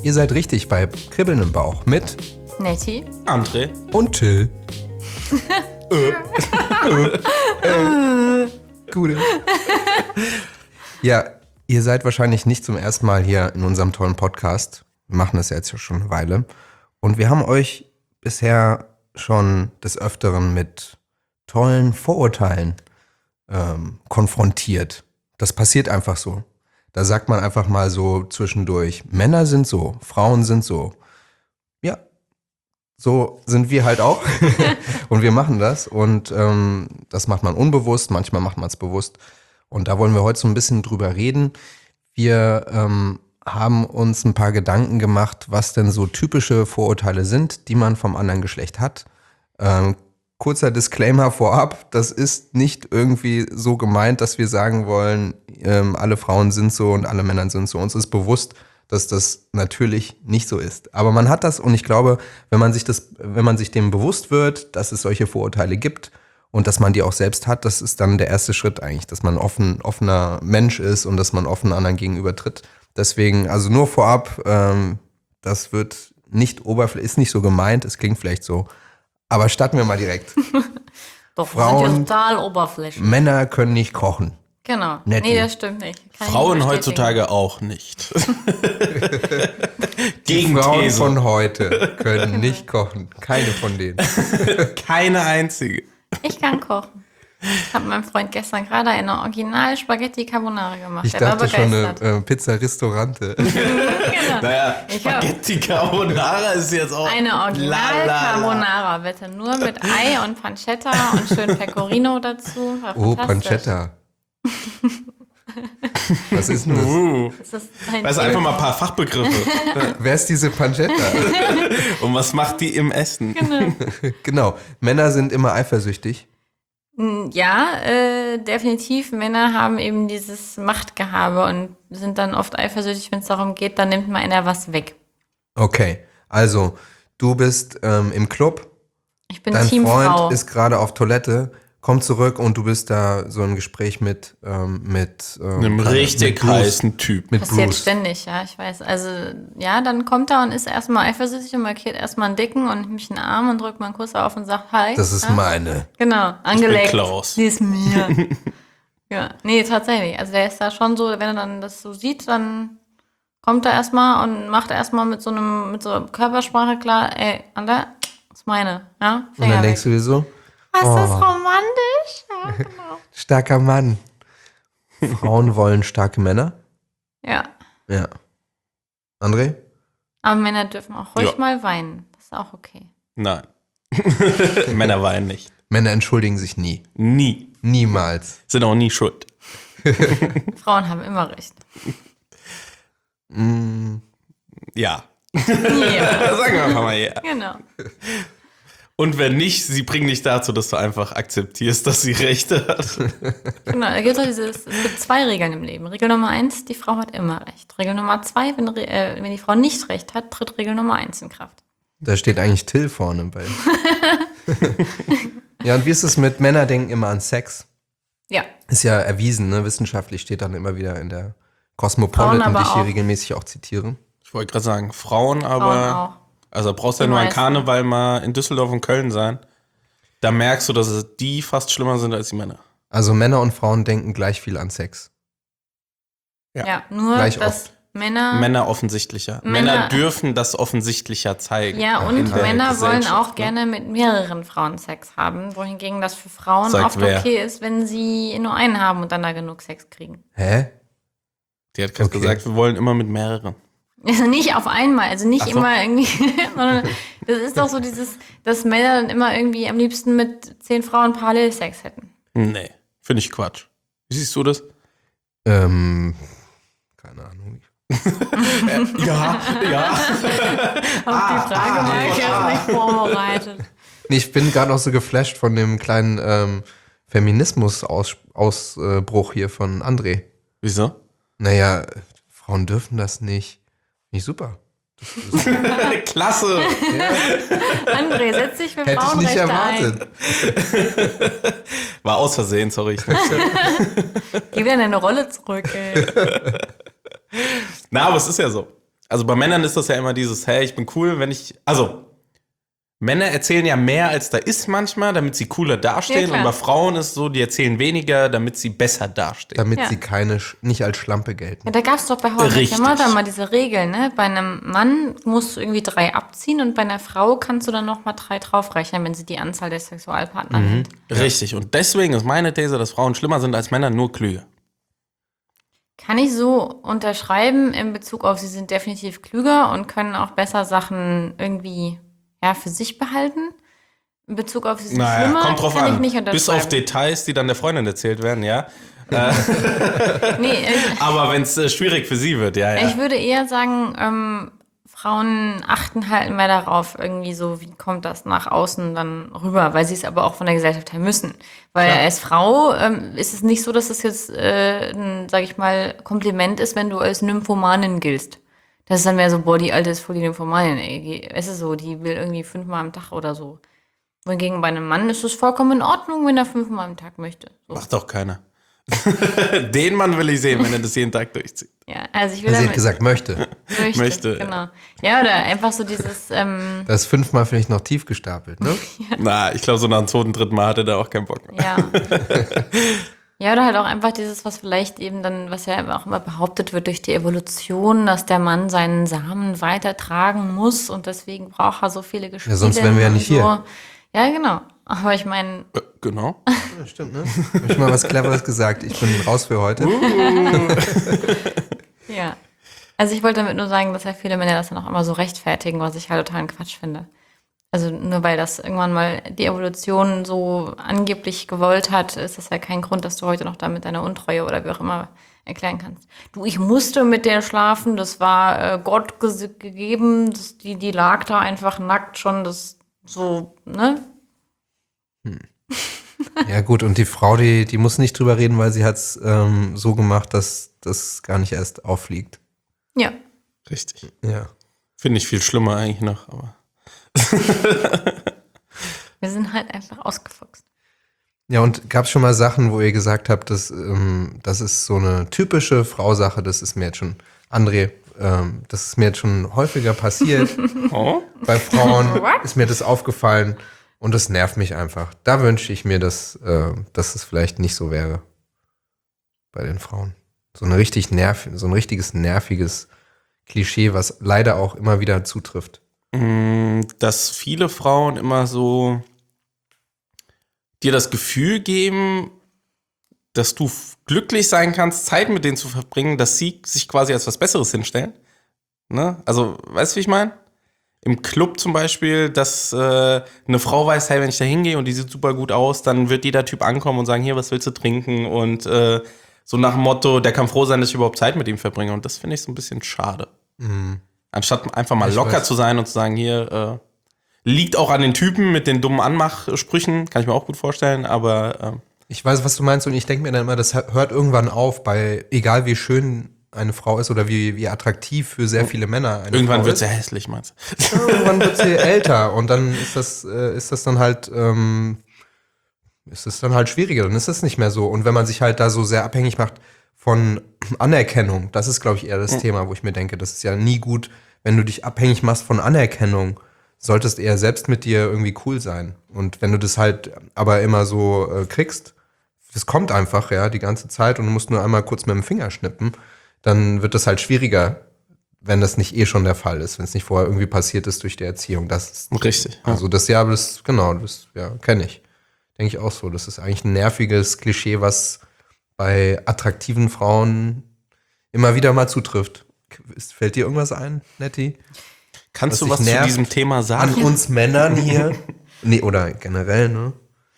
Ihr seid richtig bei Kribbeln im Bauch mit Nettie, André und Till. Gute. Ja, ihr seid wahrscheinlich nicht zum ersten Mal hier in unserem tollen Podcast. Wir machen das ja jetzt schon eine Weile. Und wir haben euch bisher schon des Öfteren mit tollen Vorurteilen konfrontiert. Das passiert einfach so. Da sagt man einfach mal so zwischendurch, Männer sind so, Frauen sind so. Ja, so sind wir halt auch. Und wir machen das. Und das macht man unbewusst, manchmal macht man es bewusst. Und da wollen wir heute so ein bisschen drüber reden. Wir haben uns ein paar Gedanken gemacht, was denn so typische Vorurteile sind, die man vom anderen Geschlecht hat. Kurzer Disclaimer vorab, das ist nicht irgendwie so gemeint, dass wir sagen wollen, alle Frauen sind so und alle Männer sind so. Uns ist bewusst, dass das natürlich nicht so ist. Aber man hat das und ich glaube, wenn man sich dem bewusst wird, dass es solche Vorurteile gibt und dass man die auch selbst hat, das ist dann der erste Schritt eigentlich, dass man offener Mensch ist und dass man offen anderen gegenüber tritt. Deswegen, also nur vorab, das wird ist nicht so gemeint, es klingt vielleicht so. Aber starten wir mal direkt. Doch, Frauen, wir sind ja total oberflächlich. Männer können nicht kochen. Genau. Nettie. Nee, das stimmt nicht. Kann ich Frauen nicht heutzutage auch nicht. Die Frauen Gegenthese. von heute können nicht kochen. Keine von denen. Keine einzige. bestätigen. Ich kann kochen. Ich habe meinem Freund gestern gerade eine Original Spaghetti Carbonara gemacht. Ich Der war dachte schon begeistert. eine Pizza Ristorante. Genau. Naja, Ich hab- Spaghetti Carbonara ist jetzt auch... Eine Original Carbonara, bitte. Nur mit Ei und Pancetta und schön Pecorino dazu. War Oh, fantastisch. Pancetta. Was ist denn das? Das ist ein Weißt du, einfach mal ein paar Fachbegriffe. Wer ist diese Pancetta? Und was macht die im Essen? Genau. Männer sind immer eifersüchtig. Ja, definitiv. Männer haben eben dieses Machtgehabe und sind dann oft eifersüchtig, wenn es darum geht, dann nimmt mal einer was weg. Okay. Also, du bist im Club. Ich bin Dein Teamfrau. Freund ist gerade auf Toilette, kommt zurück und du bist da so ein Gespräch mit Einem richtig Bruce. heißen Typ. Mit Passiert Bruce. ständig, ja, ich weiß. Also, ja, dann kommt er und ist erstmal eifersüchtig und markiert erstmal einen Dicken und nimmt mich einen Arm und drückt mal einen Kuss auf und sagt Hi. Das ist ja? meine. Genau, angelegt. Klaus. Die ist mir. Ja, nee, tatsächlich. Also, der ist da schon so, wenn er dann das so sieht, dann kommt er erstmal und macht erstmal mit so Körpersprache klar, ey, Ander, das ist meine, ja? Und dann denkst du dir so, Was oh. ist romantisch? Ja, genau. starker Mann. Frauen wollen starke Männer. Ja. Ja. André? Aber Männer dürfen auch ruhig Ja. mal weinen. Das ist auch okay. Nein. Männer weinen nicht. Männer entschuldigen sich nie. Nie. Niemals. Sind auch nie schuld. Frauen haben immer recht. Ja. Ja, Sagen wir einfach mal ja. genau. Und wenn nicht, sie bringen dich dazu, dass du einfach akzeptierst, dass sie Rechte hat. Genau, da gibt es gibt 2 Regeln im Leben. Regel Nummer 1, die Frau hat immer recht. Regel Nummer 2, wenn die Frau nicht recht hat, tritt Regel Nummer 1 in Kraft. Da steht eigentlich Till vorne bei. Ja, und wie ist es mit Männer denken immer an Sex? Ja, Ist ja erwiesen, ne? Wissenschaftlich steht dann immer wieder in der Cosmopolitan, Frauen aber die ich hier auch. regelmäßig auch zitiere. Ich wollte gerade sagen, Frauen, aber... Frauen auch. Also brauchst du ja Die nur an meisten. Karneval mal in Düsseldorf und Köln sein. Da merkst du, dass die fast schlimmer sind als die Männer. Also Männer und Frauen denken gleich viel an Sex. Ja, nur, Gleich dass oft. Männer offensichtlicher. Männer dürfen das offensichtlicher zeigen. Ja, und in der Männer wollen Gesellschaft, auch ne? gerne mit mehreren Frauen Sex haben, wohingegen das für Frauen Sagt oft wer? okay ist, wenn sie nur einen haben und dann da genug Sex kriegen. Hä? Die hat gerade Okay. gesagt, wir wollen immer mit mehreren. Also nicht auf einmal, also nicht Ach so. immer irgendwie, sondern das ist doch so dieses, dass Männer dann immer irgendwie am liebsten mit 10 Frauen parallel Sex hätten. Nee, finde ich Quatsch. Wie siehst du das? Keine Ahnung. Ja. Auf die Frage war ich jetzt nicht vorbereitet. Nee, ich bin gerade auch so geflasht von dem kleinen Feminismus-Ausbruch hier von André. Wieso? Naja, Frauen dürfen das nicht. Nicht super. Klasse! André, setz dich für Hätte ich nicht Frauenrechte erwartet. War aus Versehen, sorry. ein. Gib dir deine Rolle zurück, ey. Na, aber es ist ja so. Also bei Männern ist das ja immer dieses, hey, ich bin cool, also Männer erzählen ja mehr, als da ist manchmal, damit sie cooler dastehen. Ja, und bei Frauen ist es so, die erzählen weniger, damit sie besser dastehen. Damit Ja. sie nicht als Schlampe gelten. Ja, da gab es doch bei How I Met Richtig. Your Mother mal diese Regeln, ne? Bei einem Mann musst du irgendwie 3 abziehen und bei einer Frau kannst du dann nochmal 3 draufrechnen, wenn sie die Anzahl der Sexualpartner nennt. Richtig. Und deswegen ist meine These, dass Frauen schlimmer sind als Männer, nur klüger. Kann ich so unterschreiben in Bezug auf, sie sind definitiv klüger und können auch besser Sachen irgendwie für sich behalten. In Bezug auf, sie sind schlimmer, kommt drauf kann ich an. nicht unterschreiben. Bis auf Details, die dann der Freundin erzählt werden, ja. Nee, Aber wenn es schwierig für sie wird, ja. ich würde eher sagen, Frauen achten halt mehr darauf, irgendwie so, wie kommt das nach außen dann rüber, weil sie es aber auch von der Gesellschaft her müssen. Weil als Frau ist es nicht so, dass es jetzt, sag ich mal, Kompliment ist, wenn du als Nymphomanin giltst. Das ist dann mehr so, boah, die Alte ist voll die Nymphomanin, ey. Es ist so, die will irgendwie 5-mal am Tag oder so. Wohingegen bei einem Mann ist es vollkommen in Ordnung, wenn er 5-mal am Tag möchte. So. Macht doch keiner. Den Mann will ich sehen, wenn er das jeden Tag durchzieht. Ja, also ich will Sie hat damit gesagt, möchte. möchte. Genau. Ja, oder einfach so dieses, Das ist 5-mal vielleicht noch tief gestapelt, ne? Na, ich glaube, so nach dem 2., 3. Mal hatte der auch keinen Bock mehr. ja. Ja, oder halt auch einfach dieses, was vielleicht eben dann, was ja auch immer behauptet wird durch die Evolution, dass der Mann seinen Samen weitertragen muss und deswegen braucht er so viele Gespiele. Ja, sonst wären wir ja nicht und so. hier. Ja, genau. Aber ich meine, Genau. Ja, stimmt, ne? Hab ich mal was Cleveres gesagt. Ich bin raus für heute. ja. Also ich wollte damit nur sagen, dass ja viele Männer das dann auch immer so rechtfertigen, was ich halt totalen Quatsch finde. Also nur weil das irgendwann mal die Evolution so angeblich gewollt hat, ist das ja kein Grund, dass du heute noch damit deine Untreue oder wie auch immer erklären kannst. Du, ich musste mit der schlafen, das war Gott gegeben, die lag da einfach nackt schon, das so, ne? Ja gut, und die Frau, die muss nicht drüber reden, weil sie hat es so gemacht, dass das gar nicht erst auffliegt. Ja. Richtig. Ja. Finde ich viel schlimmer eigentlich noch, aber. Wir sind halt einfach ausgefuchst. Ja, und gab es schon mal Sachen, wo ihr gesagt habt, das ist so eine typische Frausache, das ist mir jetzt schon, André, das ist mir jetzt schon häufiger passiert. Oh? Bei Frauen ist mir das aufgefallen und das nervt mich einfach. Da wünsche ich mir, dass es vielleicht nicht so wäre bei den Frauen. So ein richtiges nerviges Klischee, was leider auch immer wieder zutrifft. Dass viele Frauen immer so dir das Gefühl geben, dass du glücklich sein kannst, Zeit mit denen zu verbringen, dass sie sich quasi als was Besseres hinstellen. Ne? Also, weißt du, wie ich meine? Im Club zum Beispiel, dass eine Frau weiß, hey, wenn ich da hingehe und die sieht super gut aus, dann wird jeder Typ ankommen und sagen, hier, was willst du trinken? Und so nach dem Motto, der kann froh sein, dass ich überhaupt Zeit mit ihm verbringe. Und das finde ich so ein bisschen schade. Anstatt einfach mal locker zu sein und zu sagen, hier, liegt auch an den Typen mit den dummen Anmachsprüchen, kann ich mir auch gut vorstellen, aber Ich weiß, was du meinst und ich denke mir dann immer, das hört irgendwann auf, egal wie schön eine Frau ist oder wie attraktiv für sehr viele Männer eine irgendwann Frau wird ist. sie hässlich, meinst du? Ja, irgendwann wird sie älter und dann ist das dann halt schwieriger, dann ist das nicht mehr so. Und wenn man sich halt da so sehr abhängig macht von Anerkennung, das ist, glaube ich, eher das Thema, wo ich mir denke, das ist ja nie gut, wenn du dich abhängig machst von Anerkennung, solltest eher selbst mit dir irgendwie cool sein. Und wenn du das halt aber immer so kriegst, das kommt einfach, ja, die ganze Zeit und du musst nur einmal kurz mit dem Finger schnippen, dann wird das halt schwieriger, wenn das nicht eh schon der Fall ist, wenn es nicht vorher irgendwie passiert ist durch die Erziehung. Das ist Richtig. also das kenne ich. Denke ich auch so. Das ist eigentlich ein nerviges Klischee, was bei attraktiven Frauen immer wieder mal zutrifft. Fällt dir irgendwas ein, Nettie? Kannst du dich was zu nervt diesem Thema An sagen? uns Männern hier? Nee, oder generell, ne?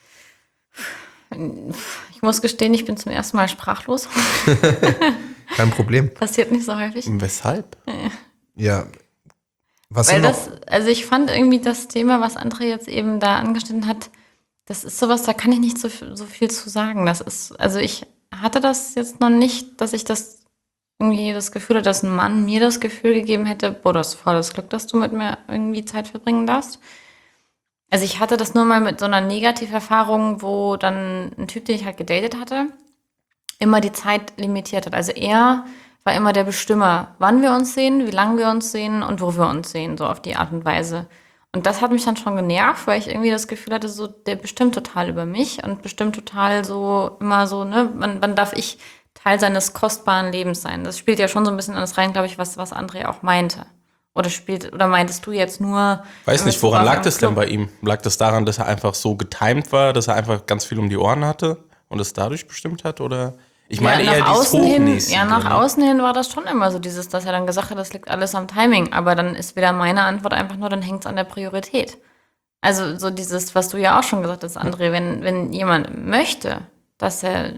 Ich muss gestehen, ich bin zum ersten Mal sprachlos. Kein Problem. Passiert nicht so häufig. Weshalb? Ja. Was Weil sind noch? also ich fand irgendwie das Thema, was André jetzt eben da angeschnitten hat, das ist sowas, da kann ich nicht so viel zu sagen. Also ich hatte das jetzt noch nicht, dass ich das irgendwie das Gefühl hatte, dass ein Mann mir das Gefühl gegeben hätte, boah, das ist volles Glück, dass du mit mir irgendwie Zeit verbringen darfst. Also ich hatte das nur mal mit so einer Negativerfahrung, wo dann ein Typ, den ich halt gedatet hatte, immer die Zeit limitiert hat. Also er war immer der Bestimmer, wann wir uns sehen, wie lange wir uns sehen und wo wir uns sehen, so auf die Art und Weise. Und das hat mich dann schon genervt, weil ich irgendwie das Gefühl hatte, so, der bestimmt total über mich und bestimmt total so, immer so, ne, wann darf ich Teil seines kostbaren Lebens sein? Das spielt ja schon so ein bisschen alles rein, glaube ich, was André auch meinte. Oder meintest du jetzt nur... Weiß nicht, woran lag das denn bei ihm? Lag das daran, dass er einfach so getimed war, dass er einfach ganz viel um die Ohren hatte und es dadurch bestimmt hat? Oder ich meine eher dieses Hochnäsige. Ja, nach außen hin war das schon immer so dieses, dass er dann gesagt hat, das liegt alles am Timing. Aber dann ist wieder meine Antwort einfach nur, dann hängt es an der Priorität. Also so dieses, was du ja auch schon gesagt hast, André, wenn jemand möchte, dass er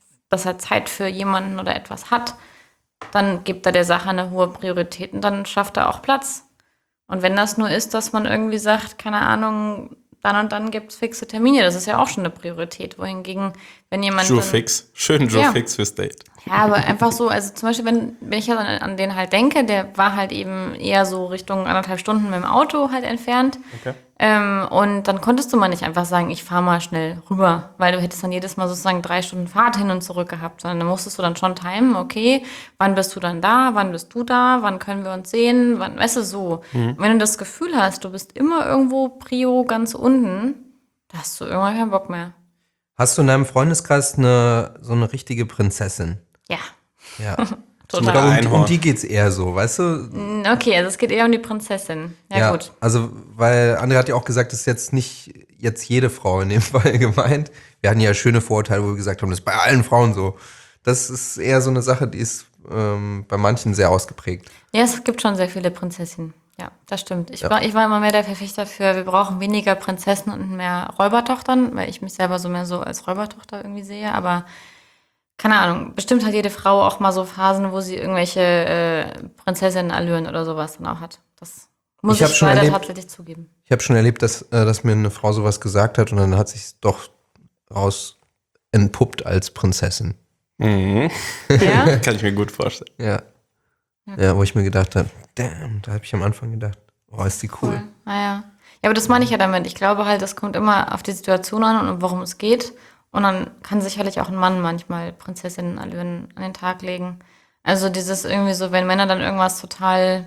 Zeit für jemanden oder etwas hat, dann gibt er der Sache eine hohe Priorität und dann schafft er auch Platz. Und wenn das nur ist, dass man irgendwie sagt, keine Ahnung, dann und dann gibt es fixe Termine, das ist ja auch schon eine Priorität. Wohingegen, wenn jemand... Fix. Schön Fix fürs Date. Ja, aber einfach so, also zum Beispiel, wenn ich jetzt an den halt denke, der war halt eben eher so Richtung 1,5 Stunden mit dem Auto halt entfernt. Okay. Und dann konntest du mal nicht einfach sagen, ich fahre mal schnell rüber, weil du hättest dann jedes Mal sozusagen 3 Stunden Fahrt hin und zurück gehabt, sondern dann musstest du dann schon timen, okay, wann bist du dann da, wann bist du da, wann können wir uns sehen, wann, weißt du, so. Und wenn du das Gefühl hast, du bist immer irgendwo Prio ganz unten, da hast du irgendwann keinen Bock mehr. Hast du in deinem Freundeskreis so eine richtige Prinzessin? Ja. Ja. Total. Um die geht's eher so, weißt du? Okay, also es geht eher um die Prinzessin. Ja, gut. Also, weil André hat ja auch gesagt, das ist jetzt nicht jede Frau in dem Fall gemeint. Wir hatten ja schöne Vorurteile, wo wir gesagt haben, das ist bei allen Frauen so. Das ist eher so eine Sache, die ist bei manchen sehr ausgeprägt. Ja, es gibt schon sehr viele Prinzessinnen. Ja, das stimmt. Ich war immer mehr der Verfechter für, wir brauchen weniger Prinzessinnen und mehr Räubertochtern, weil ich mich selber so mehr so als Räubertochter irgendwie sehe, aber keine Ahnung, bestimmt hat jede Frau auch mal so Phasen, wo sie irgendwelche Prinzessinnen-Allüren oder sowas dann auch hat. Das muss ich leider tatsächlich zugeben. Ich habe schon erlebt, dass mir eine Frau sowas gesagt hat und dann hat sich doch raus entpuppt als Prinzessin. Mhm. Ja? Kann ich mir gut vorstellen. Ja. Ja, wo ich mir gedacht habe, damn, da habe ich am Anfang gedacht, oh, ist die cool. Naja. Ja, aber das meine ich ja damit. Ich glaube halt, das kommt immer auf die Situation an und worum es geht. Und dann kann sicherlich auch ein Mann manchmal Prinzessinnen-Allüren an den Tag legen. Also dieses irgendwie so, wenn Männer dann irgendwas total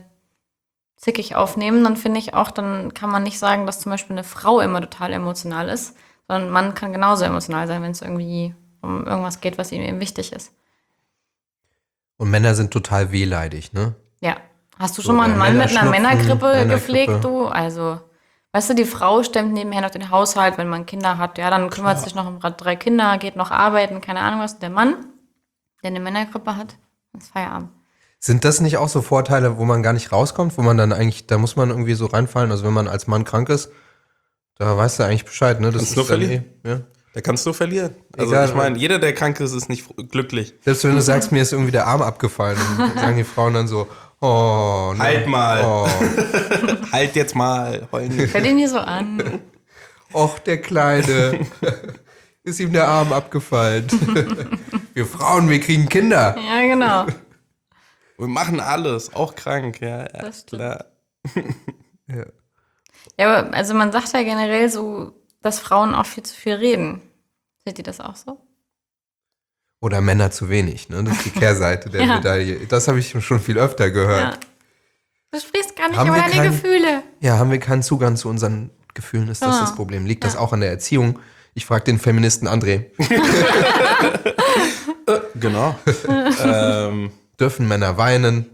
zickig aufnehmen, dann finde ich auch, dann kann man nicht sagen, dass zum Beispiel eine Frau immer total emotional ist, sondern ein Mann kann genauso emotional sein, wenn es irgendwie um irgendwas geht, was ihm eben wichtig ist. Und Männer sind total wehleidig, ne? Ja. Hast du schon mal einen Mann mit einer Männergrippe gepflegt, du? Also... Weißt du, die Frau stemmt nebenher noch den Haushalt, wenn man Kinder hat. Ja, dann kümmert sich noch um 3 Kinder, geht noch arbeiten, keine Ahnung was. Der Mann, der eine Männergrippe hat, ist Feierabend. Sind das nicht auch so Vorteile, wo man gar nicht rauskommt, wo man dann eigentlich, da muss man irgendwie so reinfallen? Also wenn man als Mann krank ist, da weißt du eigentlich Bescheid, ne? Das kannst ist verlieren. Ja. Da kannst du verlieren. Also Egal, ich meine, jeder, der krank ist, ist nicht glücklich. Selbst wenn du sagst, mir ist irgendwie der Arm abgefallen, dann sagen die Frauen dann so, oh, ne? Halt mal. Oh. Halt jetzt mal. Fällt ihn hier so an. Och, der Kleine. Ist ihm der Arm abgefallen. Wir Frauen, wir kriegen Kinder. Ja, genau. Wir machen alles, auch krank, ja. Das stimmt. Klar. Ja. Ja, aber also man sagt ja generell so, dass Frauen auch viel zu viel reden. Seht ihr das auch so? Oder Männer zu wenig, ne? Das ist die Kehrseite der Medaille. Das habe ich schon viel öfter gehört. Ja. Du sprichst gar nicht über deine Gefühle. Ja, haben wir keinen Zugang zu unseren Gefühlen, ist das das Problem. Liegt das auch an der Erziehung? Ich frage den Feministen André. Genau. Dürfen Männer weinen?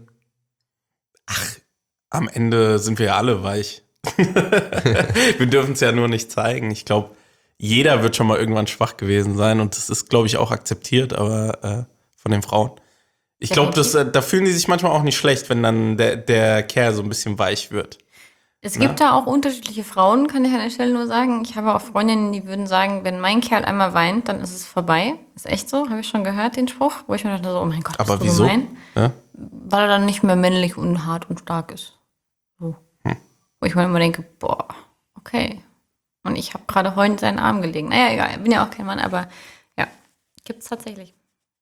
Am Ende sind wir ja alle weich. Wir dürfen es ja nur nicht zeigen. Ich glaube, jeder wird schon mal irgendwann schwach gewesen sein und das ist, glaube ich, auch akzeptiert, aber von den Frauen. Ich glaube, da fühlen die sich manchmal auch nicht schlecht, wenn dann der Kerl so ein bisschen weich wird. Es gibt da auch unterschiedliche Frauen, kann ich an der Stelle nur sagen. Ich habe auch Freundinnen, die würden sagen, wenn mein Kerl einmal weint, dann ist es vorbei. Ist echt so, habe ich schon gehört, den Spruch, wo ich mir dachte so, oh mein Gott, aber bist du wieso? gemein? Ja? Weil er dann nicht mehr männlich und hart und stark ist. So. Wo ich mir immer denke, boah, okay. Und ich habe gerade heulend seinen Arm gelegen. Naja, egal, bin ja auch kein Mann, aber ja, gibt's tatsächlich.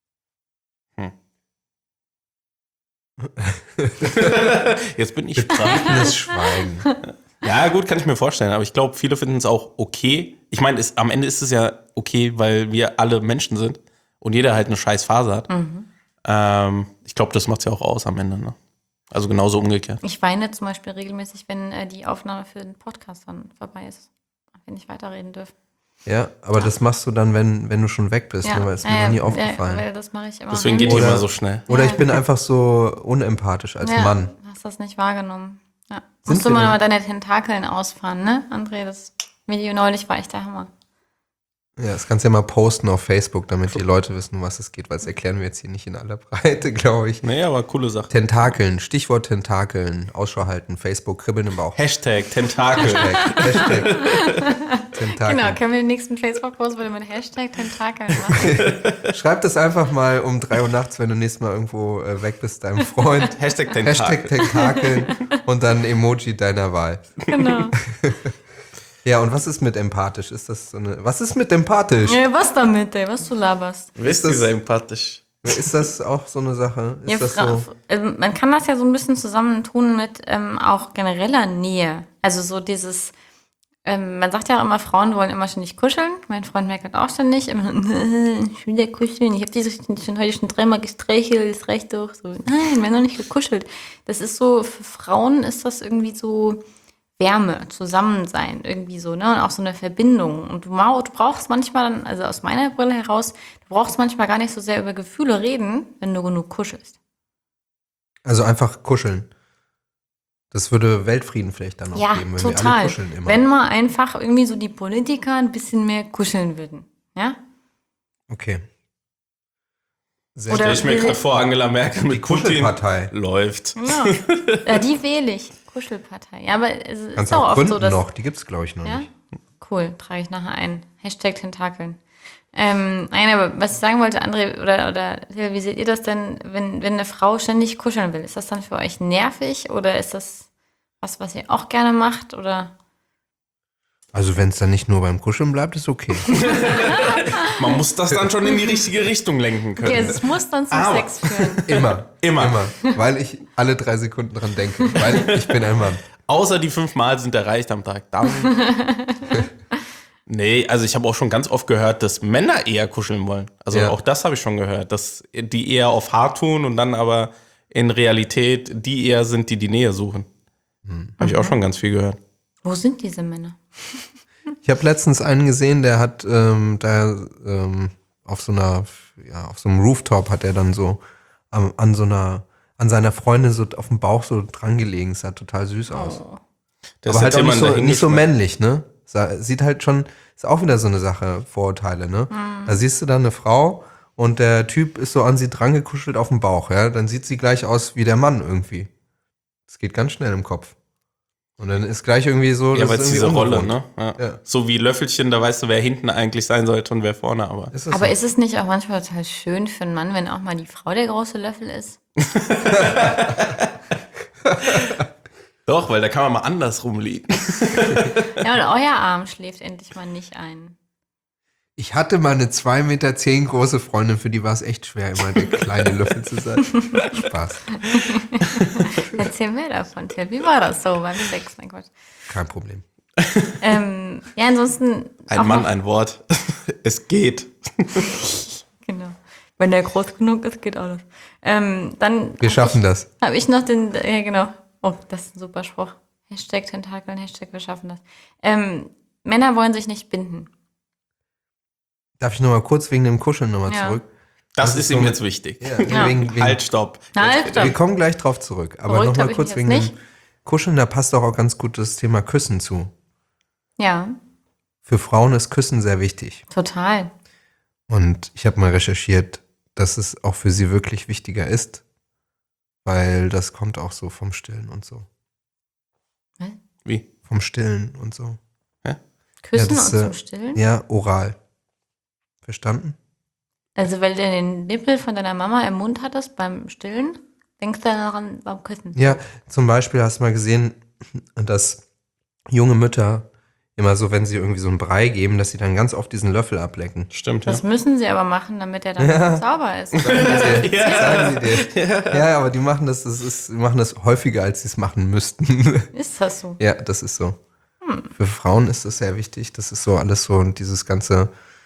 Jetzt bin ich sprachlos. Schweigen. Ja, gut, kann ich mir vorstellen. Aber ich glaube, viele finden es auch okay. Ich meine, am Ende ist es ja okay, weil wir alle Menschen sind und jeder halt eine scheiß Phase hat. Ich glaube, das macht es ja auch aus am Ende, ne? Also genauso umgekehrt. Ich weine zum Beispiel regelmäßig, wenn die Aufnahme für den Podcast dann vorbei ist. Wenn ich weiterreden dürfen. Ja, aber das machst du dann, wenn du schon weg bist, ne? Weil es mir noch nie aufgefallen. Weil das mache ich immer. Deswegen geht die immer so schnell. Oder ich bin einfach so unempathisch als Mann. Hast das nicht wahrgenommen. Ja. Sind Musst du wir mal denn- deine Tentakeln ausfahren, ne, André? Das Video neulich war echt der Hammer. Ja, das kannst du ja mal posten auf Facebook, damit die Leute wissen, um was es geht, weil das erklären wir jetzt hier nicht in aller Breite, glaube ich. Nee, aber coole Sache. Tentakeln, Stichwort Tentakeln, Ausschau halten, Facebook, Kribbeln im Bauch. Hashtag Tentakel. Hashtag Tentakeln. Genau, können wir den nächsten Facebook-Post wieder mit Hashtag Tentakeln machen? Schreib das einfach mal um 3 Uhr nachts, wenn du nächstes Mal irgendwo weg bist, deinem Freund. Hashtag Hashtag Tentakel. Tentakeln und dann Emoji deiner Wahl. Genau. Ja, und was ist mit empathisch? Ist das so eine. Was ist mit empathisch? Was damit, ey? Was du laberst? Wisst das- ihr sehr empathisch? Ist das auch so eine Sache? Ist Ja, das so? man kann das ja so ein bisschen zusammentun mit auch genereller Nähe. Also so dieses, man sagt ja auch immer, Frauen wollen immer ständig kuscheln. Mein Freund merkt auch ständig, immer, ich will ja kuscheln, ich habe die heute schon 3-mal gestreichelt, das reicht doch. So, nein, wir haben noch nicht gekuschelt. Das ist so, für Frauen ist das irgendwie so Wärme, Zusammensein, irgendwie so, ne? Und auch so eine Verbindung. Und du brauchst manchmal dann, also aus meiner Brille heraus, du brauchst manchmal gar nicht so sehr über Gefühle reden, wenn du genug kuschelst. Also einfach kuscheln. Das würde Weltfrieden vielleicht dann auch Ja, geben, wenn wir alle total. kuscheln immer. Wenn mal einfach irgendwie so die Politiker ein bisschen mehr kuscheln würden. Ja? Okay. Sehr Oder- Stell ich mir gerade vor, Angela Merkel die mit Putin Kuschelpartei. läuft. Ja, die wähle ich. Kuschelpartei. Ja, aber es ist Kannst du auch auch oft gründen so, dass. noch. Die gibt's glaube ich noch Ja? nicht. Cool, trage ich nachher ein. Hashtag Tentakeln. Nein, aber was ich sagen wollte, André, oder Till, wie seht ihr das denn, wenn eine Frau ständig kuscheln will? Ist das dann für euch nervig oder ist das was ihr auch gerne macht? Oder? Also wenn es dann nicht nur beim Kuscheln bleibt, ist okay. Man muss das dann schon in die richtige Richtung lenken können. Okay, es muss dann zum Aber- Sex führen. Immer. Weil ich alle 3 Sekunden dran denke. Weil ich bin ein Mann. Außer die 5 Mal sind erreicht am Tag. Dann. Nee, also ich habe auch schon ganz oft gehört, dass Männer eher kuscheln wollen. Also Ja. auch das habe ich schon gehört, dass die eher auf hart tun und dann aber in Realität die eher sind, die Nähe suchen. Habe ich auch schon ganz viel gehört. Wo sind diese Männer? Ich habe letztens einen gesehen, der hat auf so einem Rooftop hat er dann so an seiner Freundin so auf dem Bauch so dran gelegen. Sah total süß aus. Das Aber halt auch nicht so dahingeschmissen. männlich, ne? Sieht halt schon, ist auch wieder so eine Sache, Vorurteile, ne? Da siehst du dann eine Frau und der Typ ist so an sie dran gekuschelt auf dem Bauch, ja? Dann sieht sie gleich aus wie der Mann irgendwie. Das geht ganz schnell im Kopf. Und dann ist gleich irgendwie so, Ja, das weil es ist diese irgendwie Rolle, ungewohnt. ne? Ja. Ja. So wie Löffelchen, da weißt du, wer hinten eigentlich sein sollte und wer vorne, aber. Ist das Aber so? ist es nicht auch manchmal total schön für einen Mann, wenn auch mal die Frau der große Löffel ist? Doch, weil da kann man mal andersrum liegen. Ja, und euer Arm schläft endlich mal nicht ein. Ich hatte mal eine 2,10 Meter große Freundin, für die war es echt schwer, immer der kleine Löffel zu sein. Spaß. Erzähl mehr davon, Till. Wie war das so beim Sex? Mein Gott. Kein Problem. Ja, ansonsten. Ein auch Mann, noch- ein Wort. Es geht. Genau. Wenn der groß genug ist, geht alles. Dann Wir schaffen das. habe ich noch den. Ja, genau. Oh, das ist ein super Spruch. Hashtag Tentakeln, Hashtag wir schaffen das. Männer wollen sich nicht binden. Darf ich noch mal kurz wegen dem Kuscheln nochmal Ja. zurück? Das ist ist so ihm ein- jetzt wichtig. Ja. Halt, stopp. Halt, stopp. Wir kommen gleich drauf zurück. Aber Beruhigt nochmal hab ich kurz mich wegen jetzt dem nicht. Kuscheln, da passt doch auch ganz gut das Thema Küssen zu. Ja, Für Frauen ist Küssen sehr wichtig. total. Und ich habe mal recherchiert, dass es auch für sie wirklich wichtiger ist, weil das kommt auch so vom Stillen und so. Wie? Vom Stillen und so. Küssen das, und zum Stillen? Ja, oral. Verstanden? Also, weil du den Nippel von deiner Mama im Mund hattest beim Stillen, denkst du daran beim Küssen? Ja, zum Beispiel hast du mal gesehen, dass junge Mütter immer so, wenn sie irgendwie so einen Brei geben, dass sie dann ganz oft diesen Löffel ablecken. Stimmt, ja. Das müssen sie aber machen, damit er dann Ja. sauber ist. Sagen sie dir. Ja, aber die machen die machen das häufiger, als sie es machen müssten. Ist das so? Ja, das ist so. Für Frauen ist das sehr wichtig. Das ist so alles so und dieses ganze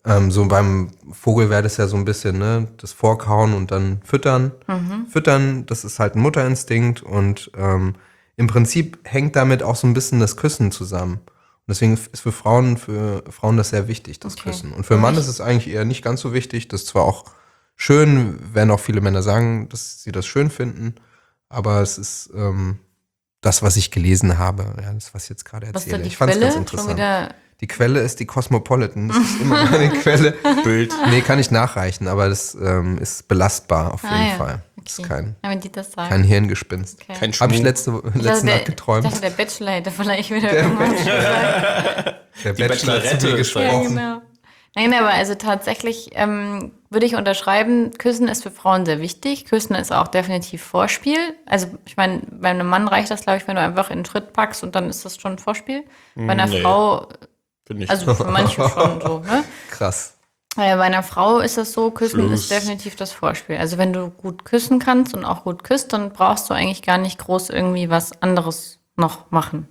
So beim Vogel wäre das ja so ein bisschen, ne, das Vorkauen und dann füttern. Füttern, das ist halt ein Mutterinstinkt und im Prinzip hängt damit auch so ein bisschen das Küssen zusammen. Und deswegen ist für Frauen das sehr wichtig, das Okay. Küssen. Und für einen Mann ist es eigentlich eher nicht ganz so wichtig. Das ist zwar auch schön, werden auch viele Männer sagen, dass sie das schön finden, aber es ist das, was ich gelesen habe, ja, das, was ich jetzt gerade Was ist da erzähle. die Ich fand es Quelle? ganz Schon interessant. wieder. Die Quelle ist die Cosmopolitan. Das ist immer meine Quelle. Bild. Nee, kann ich nachreichen, aber das ist belastbar auf jeden Ja. Fall. Das ist Okay. Ja, wenn die das sagen. kein Hirngespinst. Okay. Kein Habe ich Schmuck. letzte Nacht geträumt. Ich dachte, der Bachelor hätte vielleicht wieder irgendwas gesagt. Der Die Bachelor hat zu Bachelorette mir ist da. Ja, gesprochen. genau. Nein, aber also tatsächlich würde ich unterschreiben, Küssen ist für Frauen sehr wichtig. Küssen ist auch definitiv Vorspiel. Also ich meine, bei einem Mann reicht das, glaube ich, wenn du einfach in den Schritt packst und dann ist das schon Vorspiel. Bei einer Nee. Frau, Finde ich. also für manche schon so, ne? Krass. Bei einer Frau ist es so, Küssen Schluss. ist definitiv das Vorspiel. Also wenn du gut küssen kannst und auch gut küsst, dann brauchst du eigentlich gar nicht groß irgendwie was anderes noch machen.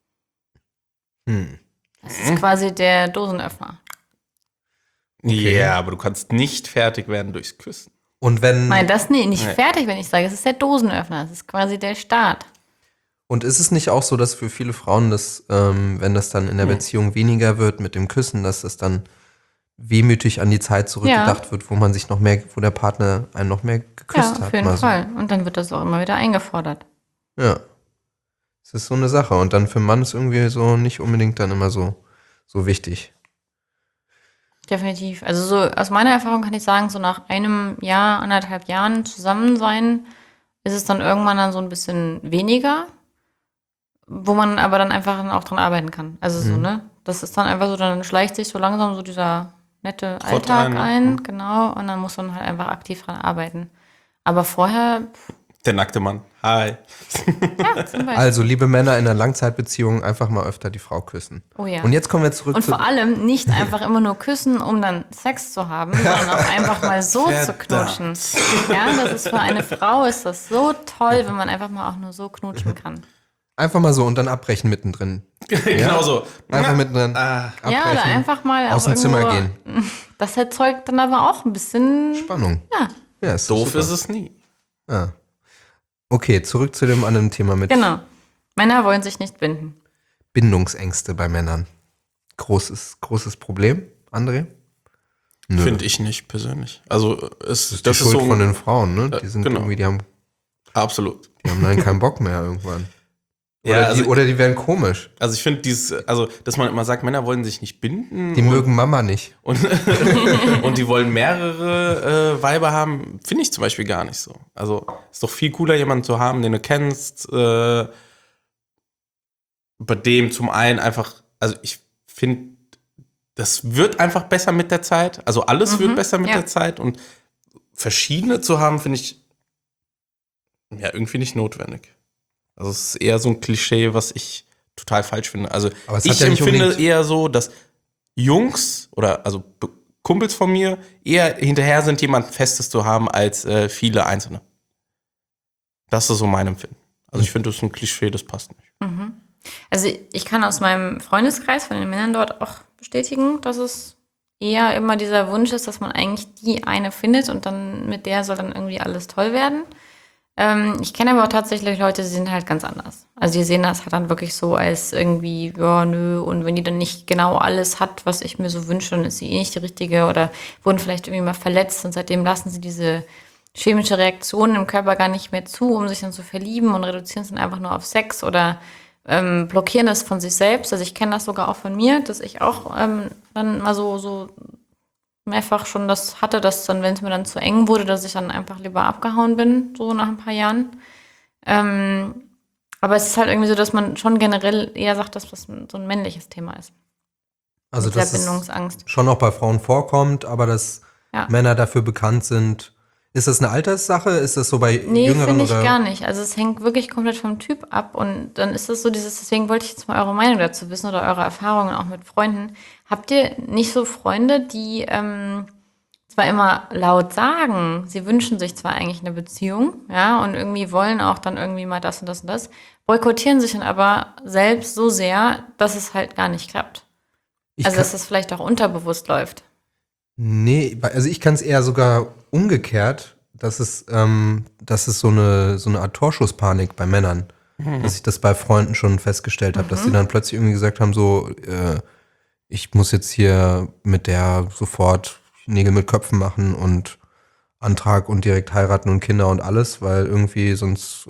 Das ist quasi der Dosenöffner. Ja, aber du kannst nicht fertig werden durchs Küssen. Und wenn Nein, das nicht Nee. fertig, wenn ich sage, es ist der Dosenöffner. Es ist quasi der Start. und ist es nicht auch so, dass für viele Frauen das, wenn das dann in der Beziehung weniger wird mit dem Küssen, dass das dann wehmütig an die Zeit zurückgedacht wird, wo man sich noch mehr, wo der Partner einen noch mehr Ja, geküsst auf hat. jeden mal so. Fall. Und dann wird das auch immer wieder eingefordert. Ja. Es ist so eine Sache. Und dann für einen Mann ist irgendwie so nicht unbedingt dann immer so wichtig. Definitiv. Also so aus meiner Erfahrung kann ich sagen, so nach einem Jahr, 1,5 Jahren zusammen sein, ist es dann irgendwann dann so ein bisschen weniger, wo man aber dann einfach dann auch dran arbeiten kann. Also so, ne? Das ist dann einfach so, dann schleicht sich so langsam so dieser nette Trott Alltag ein, ne? ein, genau, und dann muss man halt einfach aktiv dran arbeiten. Aber vorher, Der nackte Mann. Hi. ja, zum Beispiel. Also, liebe Männer in einer Langzeitbeziehung, einfach mal öfter die Frau küssen. Oh ja. Und jetzt kommen wir zurück Und zu. vor allem nicht einfach immer nur küssen, um dann Sex zu haben, sondern auch einfach mal so zu knutschen. Ja, das ist für eine Frau ist das so toll, wenn man einfach mal auch nur so knutschen kann. Einfach mal so und dann abbrechen mittendrin. Genau so. Einfach mittendrin. Ja, oder abbrechen, einfach mal aus auch dem Zimmer irgendwo- gehen. Das erzeugt dann aber auch ein bisschen. Spannung. Ja, ist Doof super. ist es nie. Ah. Okay, zurück zu dem anderen Thema mit Genau. Männer wollen sich nicht binden. Bindungsängste bei Männern. Großes Problem, André? Nö. Finde ich nicht persönlich. Also Das ist die Schuld so von den Frauen, ne? Die sind genau. irgendwie, die haben Absolut. dann keinen Bock mehr irgendwann. Ja, Oder, also- oder die werden komisch. Also ich finde dass man immer sagt, Männer wollen sich nicht binden. Die mögen Mama nicht. und die wollen mehrere Weiber haben, finde ich zum Beispiel gar nicht so. Also ist doch viel cooler, jemanden zu haben, den du kennst, bei dem zum einen einfach, also ich finde, das wird einfach besser mit der Zeit. Also alles wird besser mit ja. der Zeit und verschiedene zu haben, finde ich ja irgendwie nicht notwendig. Also es ist eher so ein Klischee, was ich total falsch finde. Also Aber es hat ich ja nicht empfinde unbedingt- eher so, dass Jungs oder also Kumpels von mir eher hinterher sind, jemand Festes zu haben, als viele Einzelne. Das ist so mein Empfinden. Also ich finde, das ist ein Klischee, das passt nicht. Also ich kann aus meinem Freundeskreis von den Männern dort auch bestätigen, dass es eher immer dieser Wunsch ist, dass man eigentlich die eine findet und dann mit der soll dann irgendwie alles toll werden. Ich kenne aber auch tatsächlich Leute, die sind halt ganz anders. Also die sehen das halt dann wirklich so als irgendwie, ja, nö, und wenn die dann nicht genau alles hat, was ich mir so wünsche, dann ist sie eh nicht die richtige oder wurden vielleicht irgendwie mal verletzt und seitdem lassen sie diese chemische Reaktionen im Körper gar nicht mehr zu, um sich dann zu verlieben und reduzieren es dann einfach nur auf Sex oder blockieren das von sich selbst. Also ich kenne das sogar auch von mir, dass ich auch dann mal so mehrfach schon das hatte, dass dann, wenn es mir dann zu eng wurde, dass ich dann einfach lieber abgehauen bin, so nach ein paar Jahren. Aber es ist halt irgendwie so, dass man schon generell eher sagt, dass das so ein männliches Thema ist. Also Mit der dass es Bindungsangst. schon auch bei Frauen vorkommt, aber dass Ja. Männer dafür bekannt sind. Ist das eine Alterssache? Ist das so bei Nee, Jüngeren finde ich oder? gar nicht. Also es hängt wirklich komplett vom Typ ab und dann ist das so deswegen wollte ich jetzt mal eure Meinung dazu wissen oder eure Erfahrungen auch mit Freunden. Habt ihr nicht so Freunde, die zwar immer laut sagen, sie wünschen sich zwar eigentlich eine Beziehung, ja, und irgendwie wollen auch dann irgendwie mal das und das und das, boykottieren sich dann aber selbst so sehr, dass es halt gar nicht klappt. Also dass es vielleicht auch unterbewusst läuft. Nee, also ich kann es eher sogar umgekehrt, dass es so eine Art Torschusspanik bei Männern, dass ich das bei Freunden schon festgestellt habe, dass die dann plötzlich irgendwie gesagt haben, so, ich muss jetzt hier mit der sofort Nägel mit Köpfen machen und Antrag und direkt heiraten und Kinder und alles, weil irgendwie sonst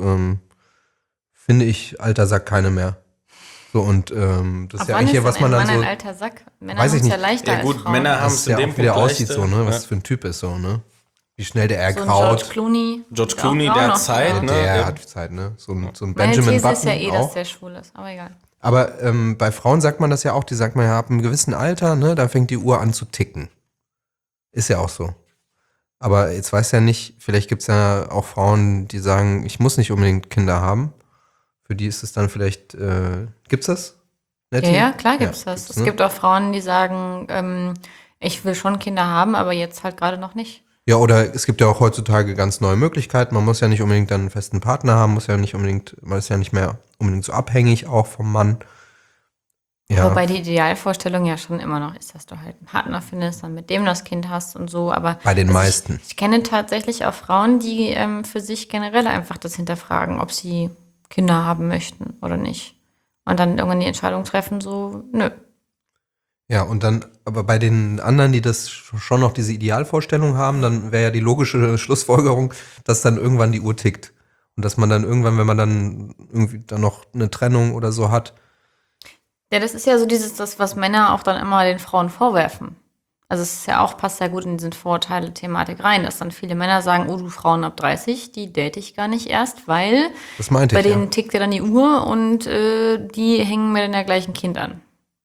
finde ich, alter Sack keine mehr. So und das ist ja eigentlich, was man dann so, ein alter Sack? Männer weiß ich haben es ja nicht. leichter Ja gut, als Frauen. Männer haben was es es in ja dem auch wieder Punkt aussieht, leichter. so, ne, was Ja. es für ein Typ ist, so, ne? Wie schnell der So ein George ergraut. Clooney. George Auch Clooney, auch der hat noch, Zeit, ja. ne? Der Ja. hat Zeit, ne? So ein Meine Benjamin These Button ist ja eh, auch. dass der schwul ist, aber egal. Aber bei Frauen sagt man das ja auch, die sagt man ja ab einem gewissen Alter, ne, da fängt die Uhr an zu ticken. Ist ja auch so. Aber jetzt weiß ja nicht, vielleicht gibt es ja auch Frauen, die sagen, ich muss nicht unbedingt Kinder haben. Für die ist es dann vielleicht, gibt's das? Nettie? Ja, klar gibt's Ja, das. gibt's, Es ne? gibt auch Frauen, die sagen, ich will schon Kinder haben, aber jetzt halt gerade noch nicht. Ja, oder es gibt ja auch heutzutage ganz neue Möglichkeiten. Man muss ja nicht unbedingt dann einen festen Partner haben, man ist ja nicht mehr unbedingt so abhängig auch vom Mann. Ja, Wobei die Idealvorstellung ja schon immer noch ist, dass du halt einen Partner findest, dann mit dem das Kind hast und so. Aber bei den meisten. Ich kenne tatsächlich auch Frauen, die für sich generell einfach das hinterfragen, ob sie Kinder haben möchten oder nicht. Und dann irgendwann die Entscheidung treffen, so, nö. Ja, und dann, aber bei den anderen, die das schon noch diese Idealvorstellung haben, dann wäre ja die logische Schlussfolgerung, dass dann irgendwann die Uhr tickt. Und dass man dann irgendwann, wenn man dann irgendwie dann noch eine Trennung oder so hat, Ja, das ist ja so das, was Männer auch dann immer den Frauen vorwerfen. Also es ist ja auch, passt ja gut in diesen Vorurteile-Thematik rein, dass dann viele Männer sagen, oh, du Frauen ab 30, die date ich gar nicht erst, weil das meinte bei ich ja. denen tickt ja dann die Uhr und die hängen mir dann ja gleich ein Kind an.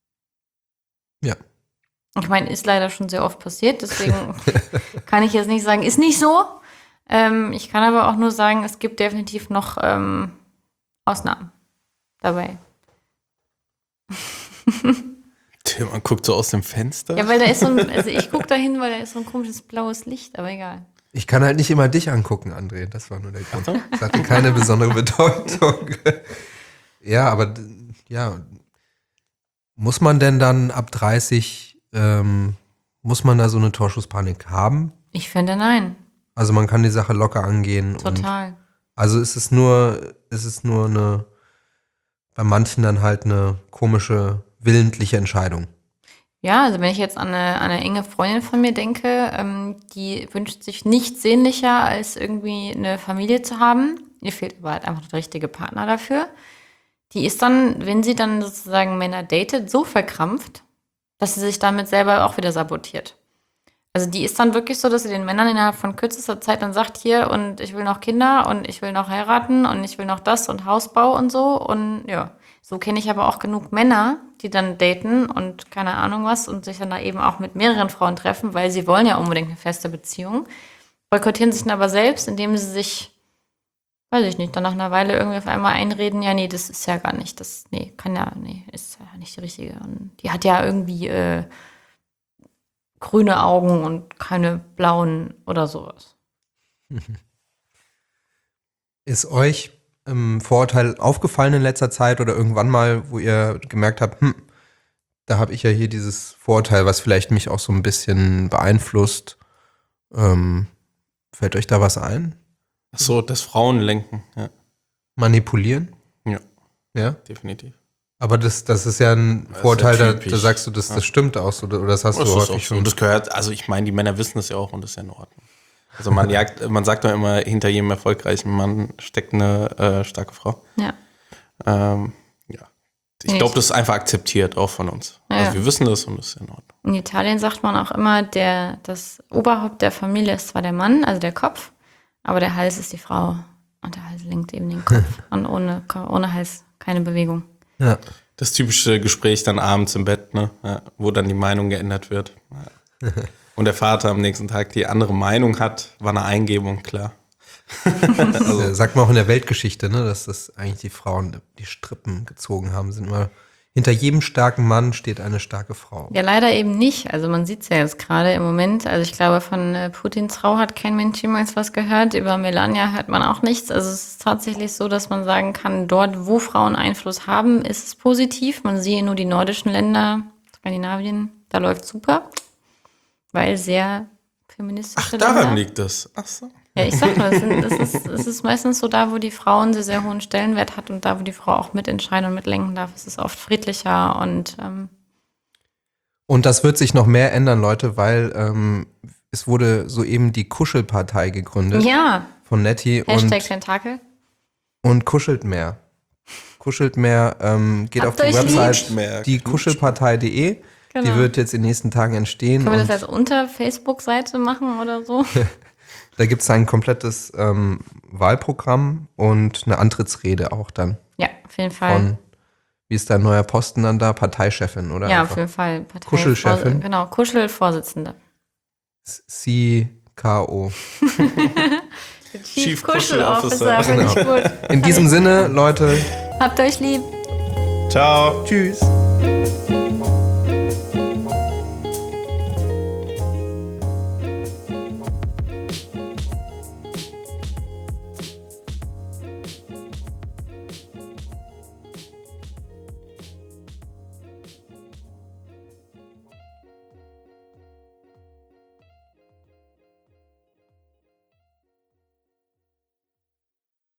Ja. Ich meine, ist leider schon sehr oft passiert, deswegen kann ich jetzt nicht sagen, ist nicht so. Ich kann aber auch nur sagen, es gibt definitiv noch Ausnahmen dabei. Man guckt so aus dem Fenster. Ja, weil da ist so ein, also ich gucke da hin, weil da ist so ein komisches blaues Licht, aber egal. Ich kann halt nicht immer dich angucken, André. Das war nur der Grund. Das hatte keine besondere Bedeutung. Ja, aber ja, muss man denn dann ab 30, muss man da so eine Torschusspanik haben? Ich finde nein, Also man kann die Sache locker angehen. Und total. also ist es nur eine, bei manchen dann halt eine komische, willentliche Entscheidung. Ja, also wenn ich jetzt an eine enge Freundin von mir denke, die wünscht sich nichts sehnlicher, als irgendwie eine Familie zu haben. Ihr fehlt aber halt einfach der richtige Partner dafür. Die ist dann, wenn sie dann sozusagen Männer datet, so verkrampft, dass sie sich damit selber auch wieder sabotiert. Also die ist dann wirklich so, dass sie den Männern innerhalb von kürzester Zeit dann sagt, hier, und ich will noch Kinder und ich will noch heiraten und ich will noch das und Hausbau und so. Und ja, so kenne ich aber auch genug Männer, die dann daten und keine Ahnung was und sich dann da eben auch mit mehreren Frauen treffen, weil sie wollen ja unbedingt eine feste Beziehung. Boykottieren sich dann aber selbst, indem sie sich, weiß ich nicht, dann nach einer Weile irgendwie auf einmal einreden, ja, nee, das ist ja gar nicht, ist ja nicht die richtige. Und die hat ja irgendwie grüne Augen und keine blauen oder sowas. Ist euch Vorurteil aufgefallen in letzter Zeit oder irgendwann mal, wo ihr gemerkt habt, da habe ich ja hier dieses Vorurteil, was vielleicht mich auch so ein bisschen beeinflusst. Fällt euch da was ein? Ach so, das Frauen lenken. Ja, Manipulieren? ja, Ja. definitiv. Aber das ist ja ein Das ist Vorurteil, ja da typisch. sagst du, das stimmt auch so, oder das hast Das du ist auch häufig so. schon. Das gehört, also ich meine, die Männer wissen das ja auch und das ist ja in Ordnung. Also man sagt doch immer, hinter jedem erfolgreichen Mann steckt eine starke Frau. Ja. Ja. Ich glaube, das ist einfach akzeptiert, auch von uns. Ja. Also wir wissen das und das ist in Ordnung. In Italien sagt man auch immer, das Oberhaupt der Familie ist zwar der Mann, also der Kopf, aber der Hals ist die Frau. Und der Hals lenkt eben den Kopf. Und ohne Hals keine Bewegung. Ja. Das typische Gespräch dann abends im Bett, ne? Ja, wo dann die Meinung geändert wird. Ja. Und der Vater am nächsten Tag die andere Meinung hat, war eine Eingebung, klar. Das sagt man auch in der Weltgeschichte, ne, dass das eigentlich die Frauen die Strippen gezogen haben, sind immer, hinter jedem starken Mann steht eine starke Frau. Ja, leider eben nicht. Also man sieht es ja jetzt gerade im Moment. Also ich glaube, von Putins Frau hat kein Mensch jemals was gehört. Über Melania hört man auch nichts. Also es ist tatsächlich so, dass man sagen kann, dort, wo Frauen Einfluss haben, ist es positiv. Man sieht nur die nordischen Länder, Skandinavien, da läuft super. weil sehr Ach, feministische daran Länder. liegt es. Ach so. Ja, ich sag mal, es ist meistens so da, wo die Frau einen sehr, sehr hohen Stellenwert hat und da, wo die Frau auch mitentscheiden und mitlenken darf, ist es oft friedlicher Und das wird sich noch mehr ändern, Leute, weil es wurde soeben die Kuschelpartei gegründet ja, von Nettie Hashtag Tentakel. und kuschelt mehr. Kuschelt mehr, geht Habt auf die euch lieb. Website Mehr, diekuschelpartei.de. Genau. Die wird jetzt in den nächsten Tagen entstehen. Können wir das Und als Unter-Facebook-Seite machen oder so? da gibt es ein komplettes Wahlprogramm und eine Antrittsrede auch dann Ja, auf jeden Fall. von, wie ist dein neuer Posten dann da? Parteichefin, oder? Ja, Einfach auf jeden Fall. Kuschelchefin? Genau, Kuschelvorsitzende. CKO. Chief Kuschel Officer. finde ich gut. In diesem Sinne, Leute, Habt euch lieb. Ciao. tschüss.